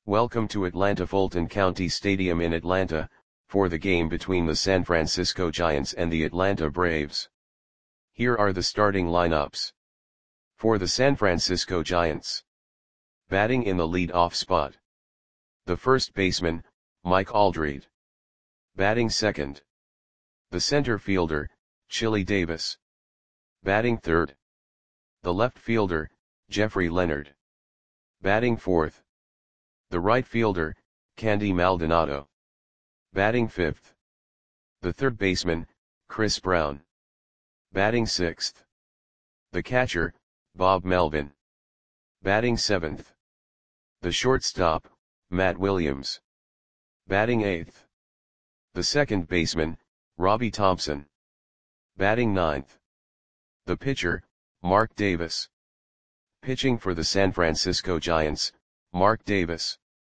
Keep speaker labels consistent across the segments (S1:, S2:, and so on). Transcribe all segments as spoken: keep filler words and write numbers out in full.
S1: Welcome to Atlanta Fulton County Stadium in Atlanta, for the game between the San Francisco Giants and the Atlanta Braves. Here are the starting lineups. For the San Francisco Giants. Batting in the lead-off spot. The first baseman, Mike Aldrete. Batting second. The center fielder, Chili Davis. Batting third. The left fielder, Jeffrey Leonard. Batting fourth. The right fielder, Candy Maldonado. Batting fifth. The third baseman, Chris Brown. Batting sixth. The catcher, Bob Melvin. Batting seventh. The shortstop, Matt Williams. Batting eighth. The second baseman, Robbie Thompson. Batting ninth. The pitcher, Mark Davis. Pitching for the San Francisco Giants, Mark Davis.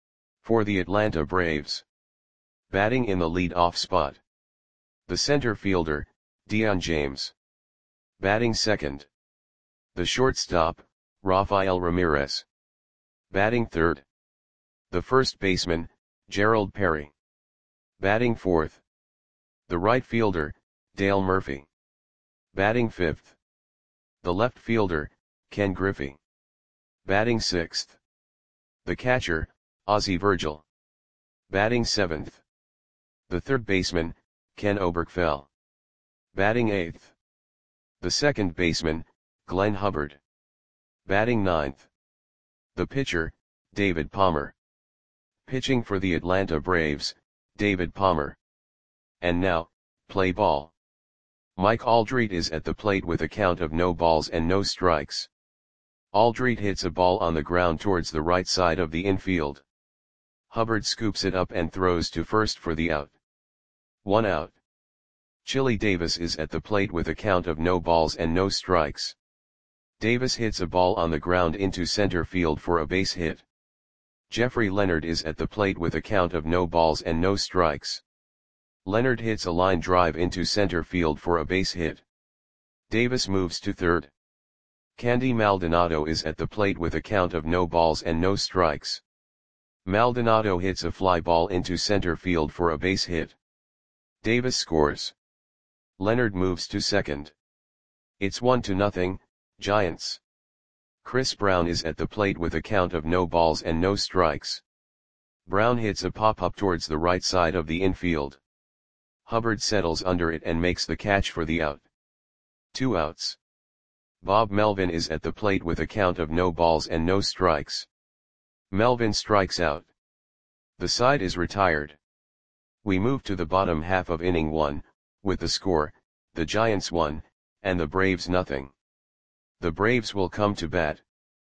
S1: For the Atlanta Braves. Batting in the lead-off spot. The center fielder, Dion James. Batting second. The shortstop, Rafael Ramirez. Batting third. The first baseman, Gerald Perry. Batting fourth. The right fielder, Dale Murphy. Batting fifth. The left fielder, Ken Griffey. Batting sixth. The catcher, Ozzie Virgil. Batting seventh. The third baseman, Ken Oberkfell. Batting eighth. The second baseman, Glenn Hubbard. Batting ninth. The pitcher, David Palmer. Pitching for the Atlanta Braves, David Palmer. And now, play ball. Mike Aldrete is at the plate with a count of no balls and no strikes. Aldrete hits a ball on the ground towards the right side of the infield. Hubbard scoops it up and throws to first for the out. One out. Chili Davis is at the plate with a count of no balls and no strikes. Davis hits a ball on the ground into center field for a base hit. Jeffrey Leonard is at the plate with a count of no balls and no strikes. Leonard hits a line drive into center field for a base hit. Davis moves to third. Candy Maldonado is at the plate with a count of no balls and no strikes. Maldonado hits a fly ball into center field for a base hit. Davis scores. Leonard moves to second. It's one to nothing, Giants. Chris Brown is at the plate with a count of no balls and no strikes. Brown hits a pop-up towards the right side of the infield. Hubbard settles under it and makes the catch for the out. Two outs. Bob Melvin is at the plate with a count of no balls and no strikes. Melvin strikes out. The side is retired. We move to the bottom half of inning one, with the score, the Giants one, and the Braves nothing. The Braves will come to bat.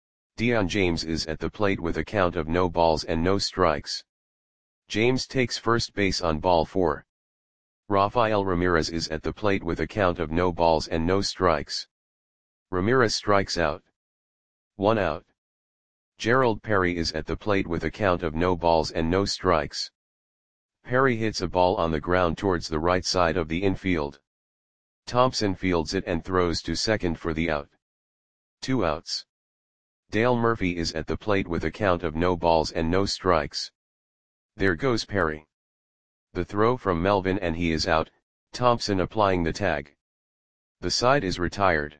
S1: Dion James is at the plate with a count of no balls and no strikes. James takes first base on ball four. Rafael Ramirez is at the plate with a count of no balls and no strikes. Ramirez strikes out. One out. Gerald Perry is at the plate with a count of no balls and no strikes. Perry hits a ball on the ground towards the right side of the infield. Thompson fields it and throws to second for the out. Two outs. Dale Murphy is at the plate with a count of no balls and no strikes. There goes Perry. The throw from Melvin and he is out, Thompson applying the tag. The side is retired.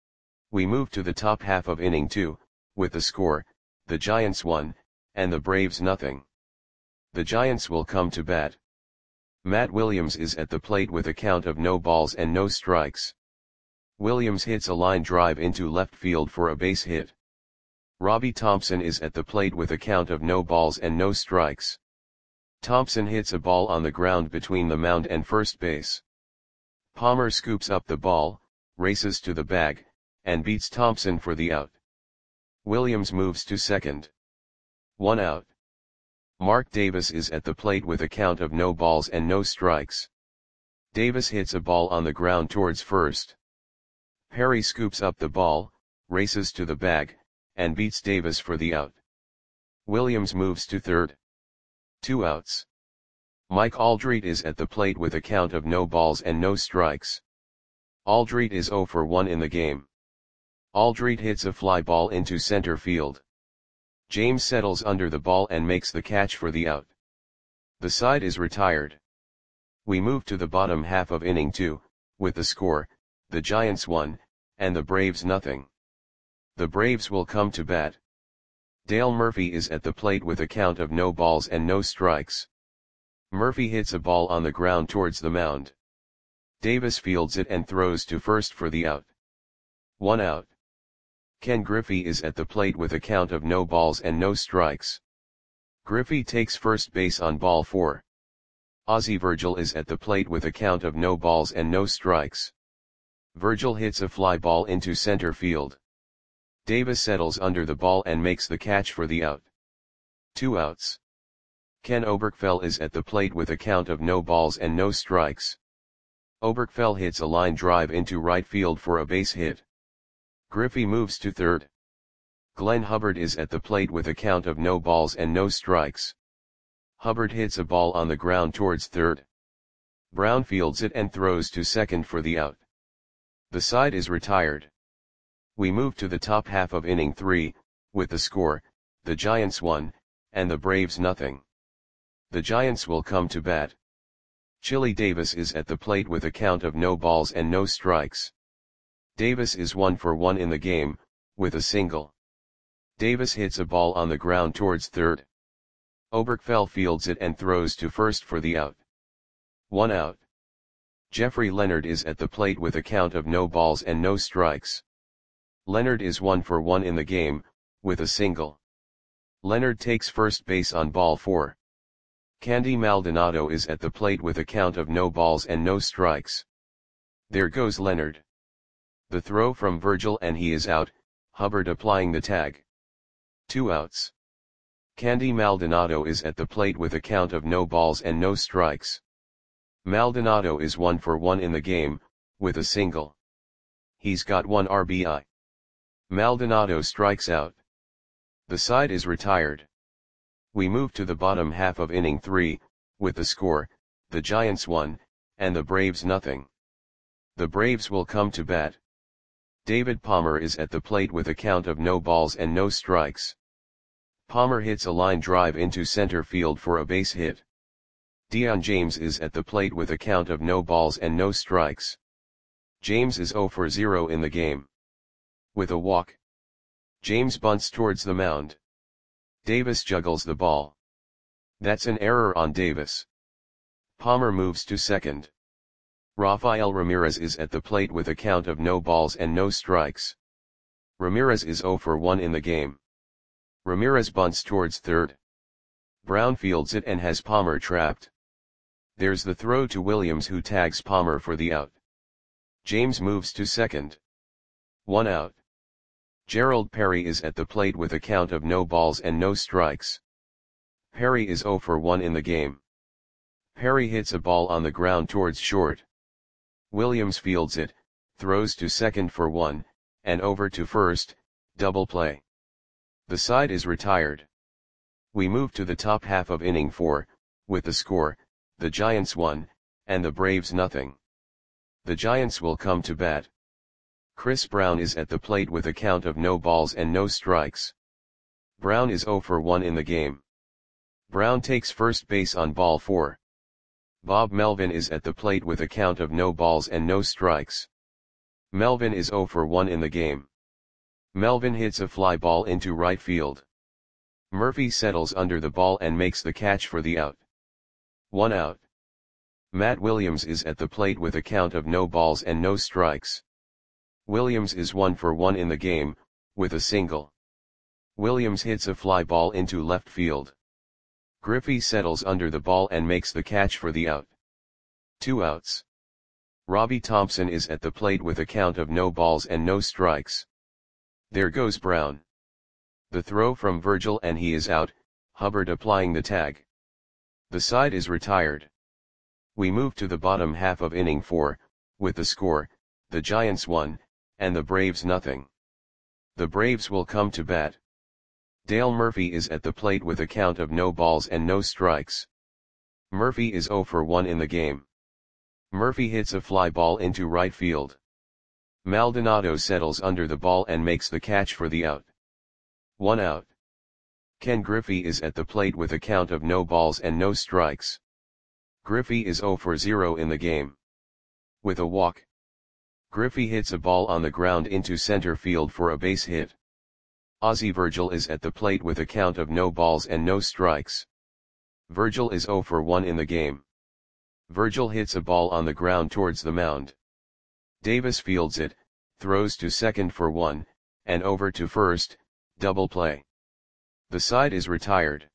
S1: We move to the top half of inning two, with the score, the Giants one, and the Braves nothing. The Giants will come to bat. Matt Williams is at the plate with a count of no balls and no strikes. Williams hits a line drive into left field for a base hit. Robbie Thompson is at the plate with a count of no balls and no strikes. Thompson hits a ball on the ground between the mound and first base. Palmer scoops up the ball, races to the bag, and beats Thompson for the out. Williams moves to second. One out. Mark Davis is at the plate with a count of no balls and no strikes. Davis hits a ball on the ground towards first. Perry scoops up the ball, races to the bag, and beats Davis for the out. Williams moves to third. Two outs. Mike Aldrete is at the plate with a count of no balls and no strikes. Aldrete is zero for one in the game. Aldrete hits a fly ball into center field. James settles under the ball and makes the catch for the out. The side is retired. We move to the bottom half of inning two, with the score, the Giants one, and the Braves nothing. The Braves will come to bat. Dale Murphy is at the plate with a count of no balls and no strikes. Murphy hits a ball on the ground towards the mound. Davis fields it and throws to first for the out. One out. Ken Griffey is at the plate with a count of no balls and no strikes. Griffey takes first base on ball four. Ozzie Virgil is at the plate with a count of no balls and no strikes. Virgil hits a fly ball into center field. Davis settles under the ball and makes the catch for the out. Two outs. Ken Oberkfell is at the plate with a count of no balls and no strikes. Oberkfell hits a line drive into right field for a base hit. Griffey moves to third. Glenn Hubbard is at the plate with a count of no balls and no strikes. Hubbard hits a ball on the ground towards third. Brown fields it and throws to second for the out. The side is retired. We move to the top half of inning three, with the score, the Giants one, and the Braves nothing. The Giants will come to bat. Chili Davis is at the plate with a count of no balls and no strikes. Davis is one for one in the game, with a single. Davis hits a ball on the ground towards third. Oberkfell fields it and throws to first for the out. One out. Jeffrey Leonard is at the plate with a count of no balls and no strikes. Leonard is one for one in the game, with a single. Leonard takes first base on ball four. Candy Maldonado is at the plate with a count of no balls and no strikes. There goes Leonard. The throw from Virgil and he is out, Hubbard applying the tag. Two outs. Candy Maldonado is at the plate with a count of no balls and no strikes. Maldonado is one for one in the game, with a single. He's got one R B I. Maldonado strikes out. The side is retired. We move to the bottom half of inning three, with the score, the Giants one, and the Braves nothing. The Braves will come to bat. David Palmer is at the plate with a count of no balls and no strikes. Palmer hits a line drive into center field for a base hit. Dion James is at the plate with a count of no balls and no strikes. James is zero for zero in the game. With a walk. James bunts towards the mound. Davis juggles the ball. That's an error on Davis. Palmer moves to second. Rafael Ramirez is at the plate with a count of no balls and no strikes. Ramirez is zero for one in the game. Ramirez bunts towards third. Brown fields it and has Palmer trapped. There's the throw to Williams who tags Palmer for the out. James moves to second. One out. Gerald Perry is at the plate with a count of no balls and no strikes. Perry is zero for one in the game. Perry hits a ball on the ground towards short. Williams fields it, throws to second for one, and over to first, double play. The side is retired. We move to the top half of inning four, with the score, the Giants one, and the Braves nothing. The Giants will come to bat. Chris Brown is at the plate with a count of no balls and no strikes. Brown is zero for one in the game. Brown takes first base on ball four. Bob Melvin is at the plate with a count of no balls and no strikes. Melvin is zero for one in the game. Melvin hits a fly ball into right field. Murphy settles under the ball and makes the catch for the out. One out. Matt Williams is at the plate with a count of no balls and no strikes. Williams is one for one in the game, with a single. Williams hits a fly ball into left field. Griffey settles under the ball and makes the catch for the out. Two outs. Robbie Thompson is at the plate with a count of no balls and no strikes. There goes Brown. The throw from Virgil and he is out, Hubbard applying the tag. The side is retired. We move to the bottom half of inning four, with the score, the Giants one, and the Braves nothing. The Braves will come to bat. Dale Murphy is at the plate with a count of no balls and no strikes. Murphy is zero for one in the game. Murphy hits a fly ball into right field. Maldonado settles under the ball and makes the catch for the out. One out. Ken Griffey is at the plate with a count of no balls and no strikes. Griffey is zero for zero in the game. With a walk, Griffey hits a ball on the ground into center field for a base hit. Ozzie Virgil is at the plate with a count of no balls and no strikes. Virgil is zero for one in the game. Virgil hits a ball on the ground towards the mound. Davis fields it, throws to second for one, and over to first, double play. The side is retired.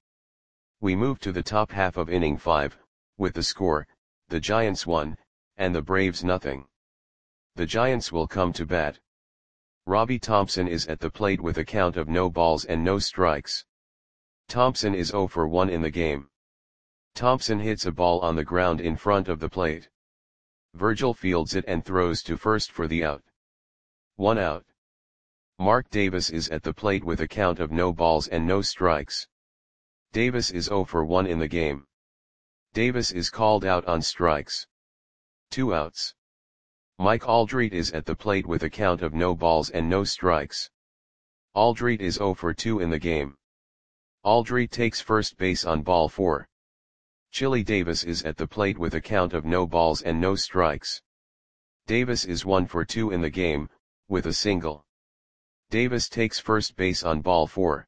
S1: We move to the top half of inning five, with the score, the Giants one, and the Braves nothing. The Giants will come to bat. Robbie Thompson is at the plate with a count of no balls and no strikes. Thompson is zero for one in the game. Thompson hits a ball on the ground in front of the plate. Virgil fields it and throws to first for the out. One out. Mark Davis is at the plate with a count of no balls and no strikes. Davis is zero for one in the game. Davis is called out on strikes. Two outs. Mike Aldrete is at the plate with a count of no balls and no strikes. Aldrete is zero for two in the game. Aldrete takes first base on ball four. Chili Davis is at the plate with a count of no balls and no strikes. Davis is one for two in the game, with a single. Davis takes first base on ball four.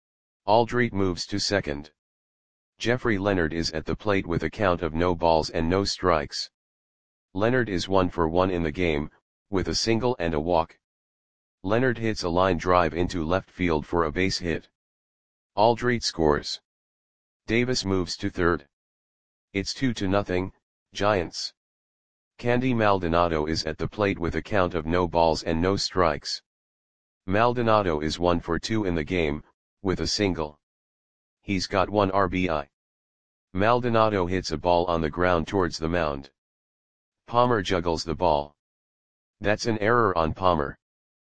S1: Aldrete moves to second. Jeffrey Leonard is at the plate with a count of no balls and no strikes. Leonard is one for one in the game, with a single and a walk. Leonard hits a line drive into left field for a base hit. Aldrete scores. Davis moves to third. It's two to nothing, Giants. Candy Maldonado is at the plate with a count of no balls and no strikes. Maldonado is one for two in the game, with a single. He's got one R B I. Maldonado hits a ball on the ground towards the mound. Palmer juggles the ball. That's an error on Palmer.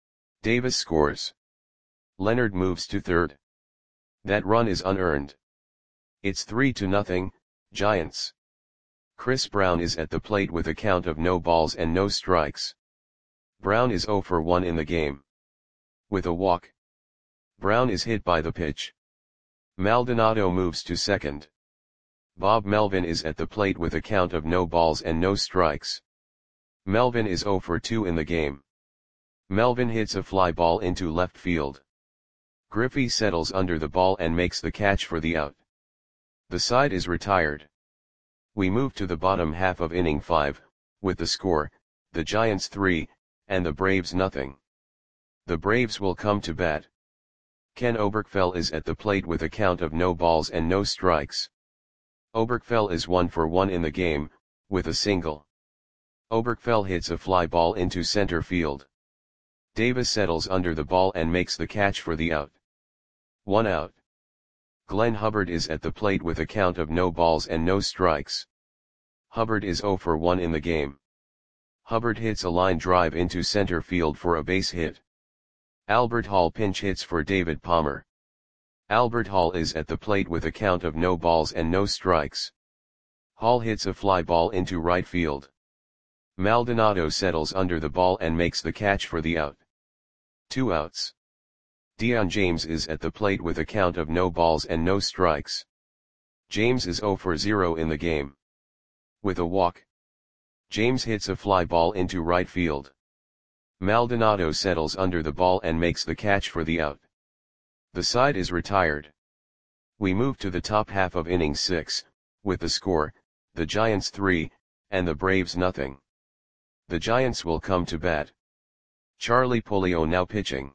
S1: Davis scores. Leonard moves to third. That run is unearned. It's three to nothing, Giants. Chris Brown is at the plate with a count of no balls and no strikes. Brown is zero for one in the game. With a walk, Brown is hit by the pitch. Maldonado moves to second. Bob Melvin is at the plate with a count of no balls and no strikes. Melvin is zero for two in the game. Melvin hits a fly ball into left field. Griffey settles under the ball and makes the catch for the out. The side is retired. We move to the bottom half of inning five, with the score, the Giants three, and the Braves nothing. The Braves will come to bat. Ken Oberkfell is at the plate with a count of no balls and no strikes. Oberkfell is one for one in the game, with a single. Oberkfell hits a fly ball into center field. Davis settles under the ball and makes the catch for the out. One out. Glenn Hubbard is at the plate with a count of no balls and no strikes. Hubbard is zero for one in the game. Hubbard hits a line drive into center field for a base hit. Albert Hall pinch hits for David Palmer. Albert Hall is at the plate with a count of no balls and no strikes. Hall hits a fly ball into right field. Maldonado settles under the ball and makes the catch for the out. Two outs. Dion James is at the plate with a count of no balls and no strikes. James is zero for zero in the game. With a walk, James hits a fly ball into right field. Maldonado settles under the ball and makes the catch for the out. The side is retired. We move to the top half of inning six, with the score, the Giants three, and the Braves nothing. The Giants will come to bat. Charlie Pulido now pitching.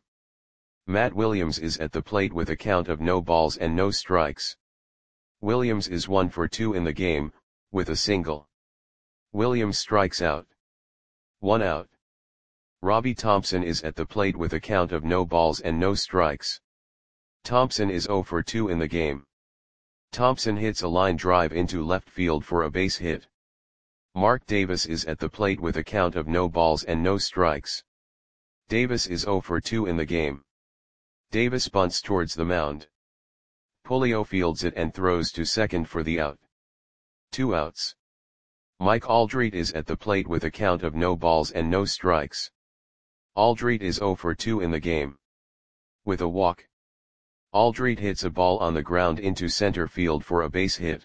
S1: Matt Williams is at the plate with a count of no balls and no strikes. Williams is one for two in the game, with a single. Williams strikes out. One out. Robbie Thompson is at the plate with a count of no balls and no strikes. Thompson is zero for two in the game. Thompson hits a line drive into left field for a base hit. Mark Davis is at the plate with a count of no balls and no strikes. Davis is zero for two in the game. Davis bunts towards the mound. Pulido fields it and throws to second for the out. Two outs. Mike Aldrete is at the plate with a count of no balls and no strikes. Aldrete is zero for two in the game. With a walk, Aldrete hits a ball on the ground into center field for a base hit.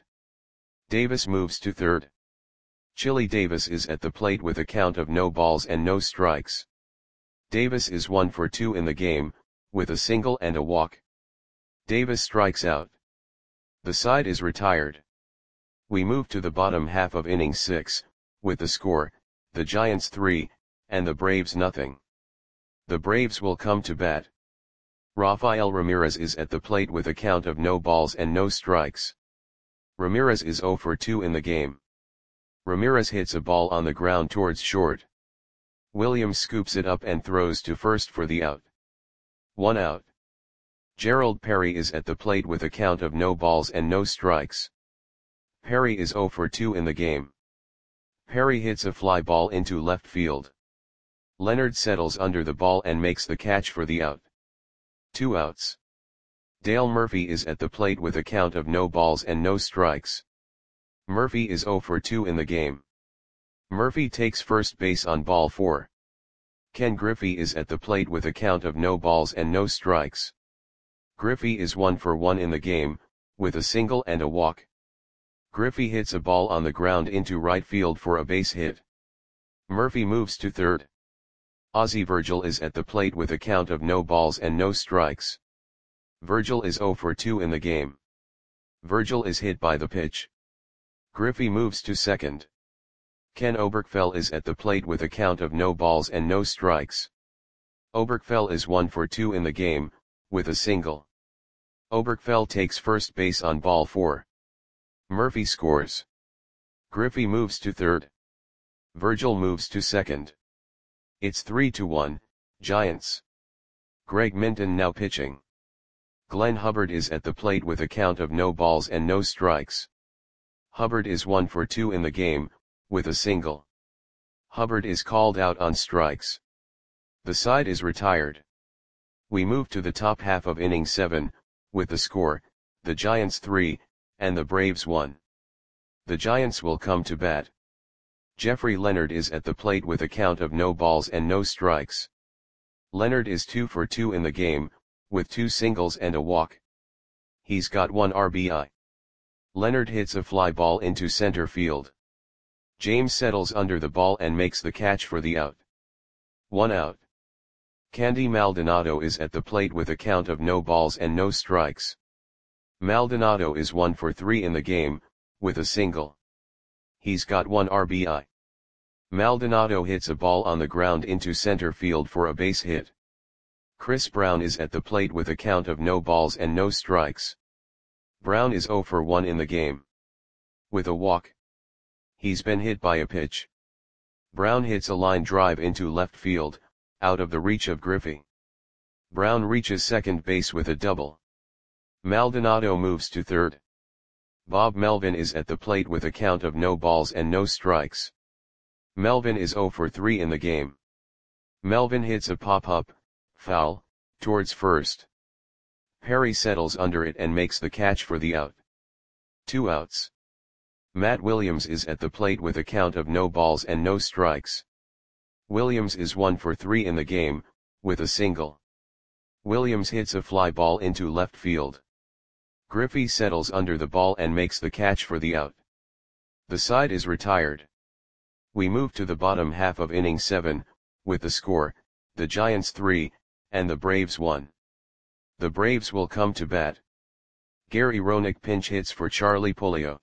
S1: Davis moves to third. Chili Davis is at the plate with a count of no balls and no strikes. Davis is one for two in the game, with a single and a walk. Davis strikes out. The side is retired. We move to the bottom half of inning six, with the score, the Giants three, and the Braves nothing. The Braves will come to bat. Rafael Ramirez is at the plate with a count of no balls and no strikes. Ramirez is zero for two in the game. Ramirez hits a ball on the ground towards short. Williams scoops it up and throws to first for the out. One out. Gerald Perry is at the plate with a count of no balls and no strikes. Perry is zero for two in the game. Perry hits a fly ball into left field. Leonard settles under the ball and makes the catch for the out. Two outs. Dale Murphy is at the plate with a count of no balls and no strikes. Murphy is zero for two in the game. Murphy takes first base on ball four. Ken Griffey is at the plate with a count of no balls and no strikes. Griffey is one for one in the game, with a single and a walk. Griffey hits a ball on the ground into right field for a base hit. Murphy moves to third. Ozzie Virgil is at the plate with a count of no balls and no strikes. Virgil is zero for two in the game. Virgil is hit by the pitch. Griffey moves to second. Ken Oberkfell is at the plate with a count of no balls and no strikes. Oberkfell is one for two in the game, with a single. Oberkfell takes first base on ball four. Murphy scores. Griffey moves to third. Virgil moves to second. It's three to one, Giants. Greg Minton now pitching. Glenn Hubbard is at the plate with a count of no balls and no strikes. Hubbard is one for two in the game, with a single. Hubbard is called out on strikes. The side is retired. We move to the top half of inning seven, with the score, the Giants three, and the Braves one. The Giants will come to bat. Jeffrey Leonard is at the plate with a count of no balls and no strikes. Leonard is two for two in the game, with two singles and a walk. He's got one R B I. Leonard hits a fly ball into center field. James settles under the ball and makes the catch for the out. One out. Candy Maldonado is at the plate with a count of no balls and no strikes. Maldonado is one for three in the game, with a single. He's got one R B I. Maldonado hits a ball on the ground into center field for a base hit. Chris Brown is at the plate with a count of no balls and no strikes. Brown is zero for one in the game. With a walk. He's been hit by a pitch. Brown hits a line drive into left field, out of the reach of Griffey. Brown reaches second base with a double. Maldonado moves to third. Bob Melvin is at the plate with a count of no balls and no strikes. Melvin is zero for three in the game. Melvin hits a pop-up, foul, towards first. Perry settles under it and makes the catch for the out. Two outs. Matt Williams is at the plate with a count of no balls and no strikes. Williams is one for three in the game, with a single. Williams hits a fly ball into left field. Griffey settles under the ball and makes the catch for the out. The side is retired. We move to the bottom half of inning seven, with the score, the Giants three, and the Braves one. The Braves will come to bat. Gary Roenick pinch hits for Charlie Pullio.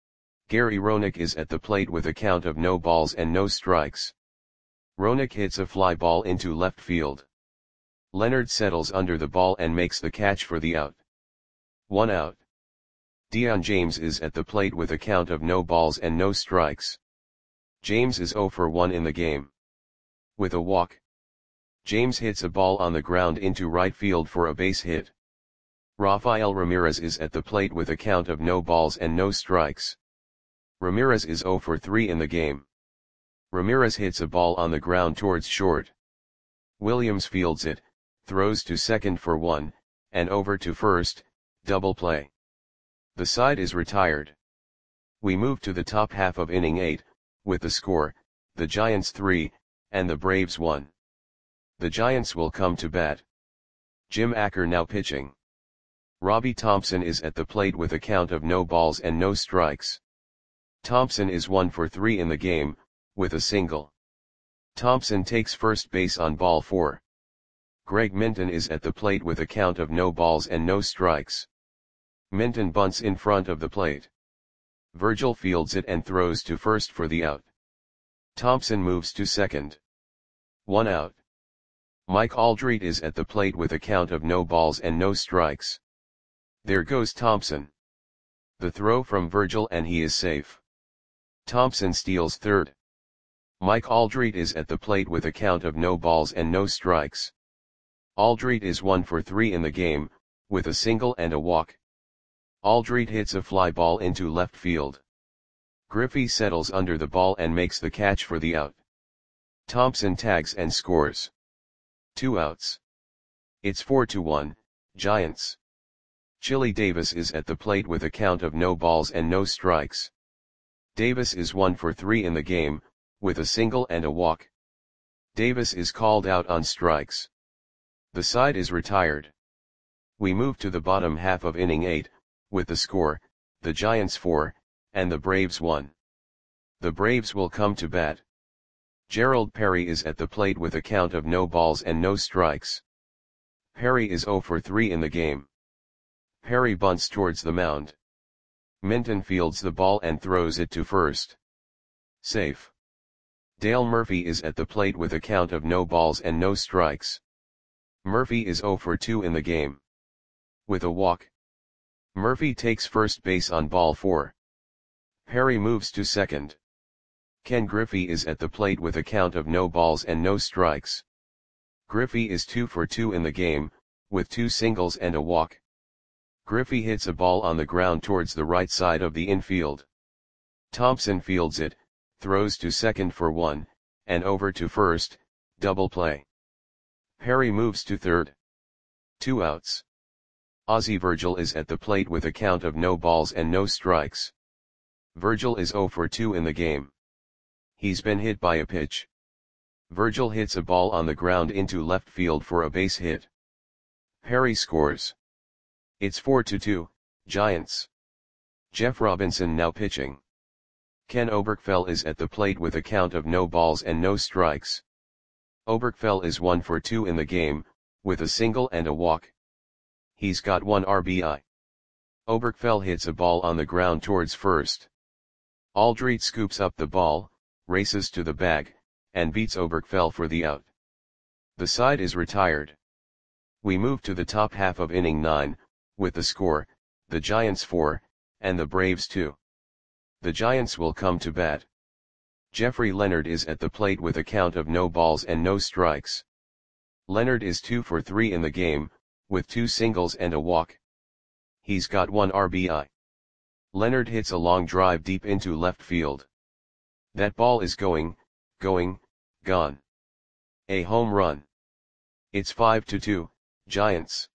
S1: Gary Roenick is at the plate with a count of no balls and no strikes. Roenick hits a fly ball into left field. Leonard settles under the ball and makes the catch for the out. One out. Dion James is at the plate with a count of no balls and no strikes. James is zero for one in the game. With a walk. James hits a ball on the ground into right field for a base hit. Rafael Ramirez is at the plate with a count of no balls and no strikes. Ramirez is zero for three in the game. Ramirez hits a ball on the ground towards short. Williams fields it, throws to second for one, and over to first, double play. The side is retired. We move to the top half of inning eight, with the score, the Giants three, and the Braves one. The Giants will come to bat. Jim Acker now pitching. Robbie Thompson is at the plate with a count of no balls and no strikes. Thompson is one for three in the game, with a single. Thompson takes first base on ball four. Greg Minton is at the plate with a count of no balls and no strikes. Minton bunts in front of the plate. Virgil fields it and throws to first for the out. Thompson moves to second. One out. Mike Aldrete is at the plate with a count of no balls and no strikes. There goes Thompson. The throw from Virgil and he is safe. Thompson steals third. Mike Aldrete is at the plate with a count of no balls and no strikes. Aldrete is one for three in the game, with a single and a walk. Aldrete hits a fly ball into left field. Griffey settles under the ball and makes the catch for the out. Thompson tags and scores. Two outs. It's four to one, Giants. Chili Davis is at the plate with a count of no balls and no strikes. Davis is one for three in the game, with a single and a walk. Davis is called out on strikes. The side is retired. We move to the bottom half of inning eight, with the score, the Giants four, and the Braves one. The Braves will come to bat. Gerald Perry is at the plate with a count of no balls and no strikes. Perry is zero for three in the game. Perry bunts towards the mound. Minton fields the ball and throws it to first. Safe. Dale Murphy is at the plate with a count of no balls and no strikes. Murphy is zero for two in the game. With a walk. Murphy takes first base on ball four. Perry moves to second. Ken Griffey is at the plate with a count of no balls and no strikes. Griffey is two for two in the game, with two singles and a walk. Griffey hits a ball on the ground towards the right side of the infield. Thompson fields it, throws to second for one, and over to first, double play. Perry moves to third. Two outs. Ozzie Virgil is at the plate with a count of no balls and no strikes. Virgil is zero for two in the game. He's been hit by a pitch. Virgil hits a ball on the ground into left field for a base hit. Perry scores. It's four to two, Giants. Jeff Robinson now pitching. Ken Oberkfell is at the plate with a count of no balls and no strikes. Oberkfell is one for two in the game, with a single and a walk. He's got one R B I. Oberkfell hits a ball on the ground towards first. Aldrete scoops up the ball, races to the bag, and beats Oberkfell for the out. The side is retired. We move to the top half of inning nine, with the score, the Giants four, and the Braves two. The Giants will come to bat. Jeffrey Leonard is at the plate with a count of no balls and no strikes. Leonard is two for three in the game, with two singles and a walk. He's got one R B I. Leonard hits a long drive deep into left field. That ball is going, going, gone. A home run. It's five to two, Giants.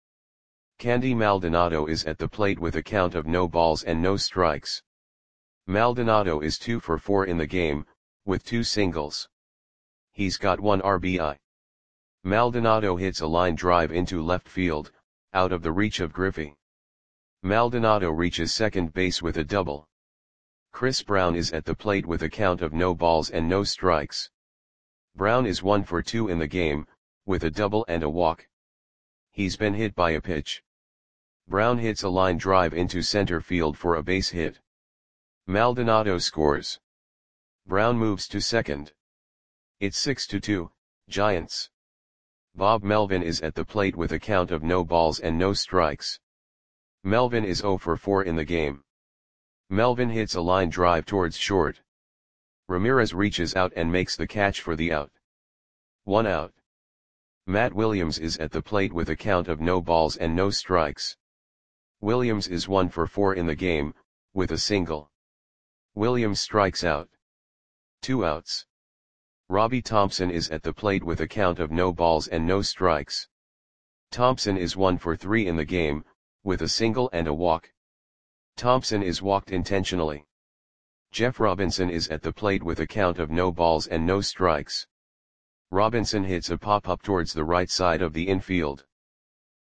S1: Candy Maldonado is at the plate with a count of no balls and no strikes. Maldonado is two for four in the game, with two singles. He's got one R B I. Maldonado hits a line drive into left field, out of the reach of Griffey. Maldonado reaches second base with a double. Chris Brown is at the plate with a count of no balls and no strikes. Brown is one for two in the game, with a double and a walk. He's been hit by a pitch. Brown hits a line drive into center field for a base hit. Maldonado scores. Brown moves to second. It's six to two, Giants. Bob Melvin is at the plate with a count of no balls and no strikes. Melvin is zero for four in the game. Melvin hits a line drive towards short. Ramirez reaches out and makes the catch for the out. One out. Matt Williams is at the plate with a count of no balls and no strikes. Williams is one for four in the game, with a single. Williams strikes out. Two outs. Robbie Thompson is at the plate with a count of no balls and no strikes. Thompson is one for three in the game, with a single and a walk. Thompson is walked intentionally. Jeff Robinson is at the plate with a count of no balls and no strikes. Robinson hits a pop-up towards the right side of the infield.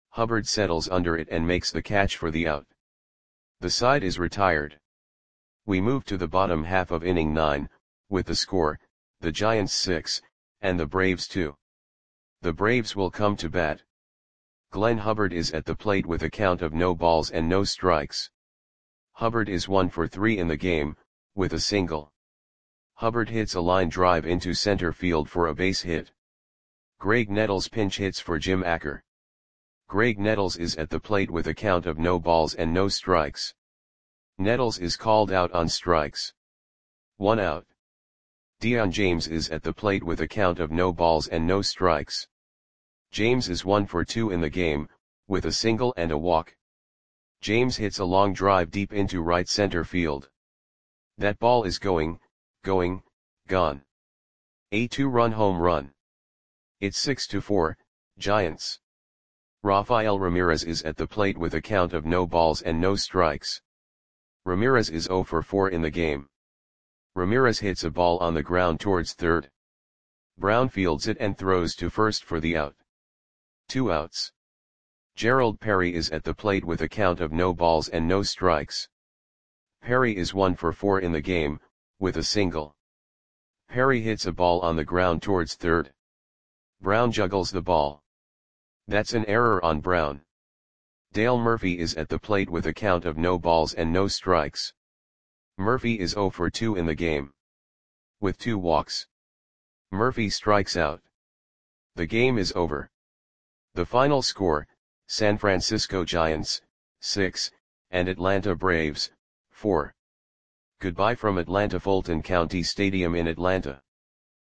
S1: Hubbard settles under it and makes the catch for the out. The side is retired. We move to the bottom half of inning nine, with the score, the Giants six, and the Braves two. The Braves will come to bat. Glenn Hubbard is at the plate with a count of no balls and no strikes. Hubbard is one for three in the game, with a single. Hubbard hits a line drive into center field for a base hit. Greg Nettles pinch hits for Jim Acker. Greg Nettles is at the plate with a count of no balls and no strikes. Nettles is called out on strikes. One out. Dion James is at the plate with a count of no balls and no strikes. James is one for two in the game, with a single and a walk. James hits a long drive deep into right center field. That ball is going, going, gone. A two-run home run. It's six to four, Giants. Rafael Ramirez is at the plate with a count of no balls and no strikes. Ramirez is zero for four in the game. Ramirez hits a ball on the ground towards third. Brown fields it and throws to first for the out. Two outs. Gerald Perry is at the plate with a count of no balls and no strikes. Perry is one for four in the game, with a single. Perry hits a ball on the ground towards third. Brown juggles the ball. That's an error on Brown. Dale Murphy is at the plate with a count of no balls and no strikes. Murphy is zero for two in the game. With two walks. Murphy strikes out. The game is over. The final score, San Francisco Giants, six, and Atlanta Braves, four. Goodbye from Atlanta Fulton County Stadium in Atlanta.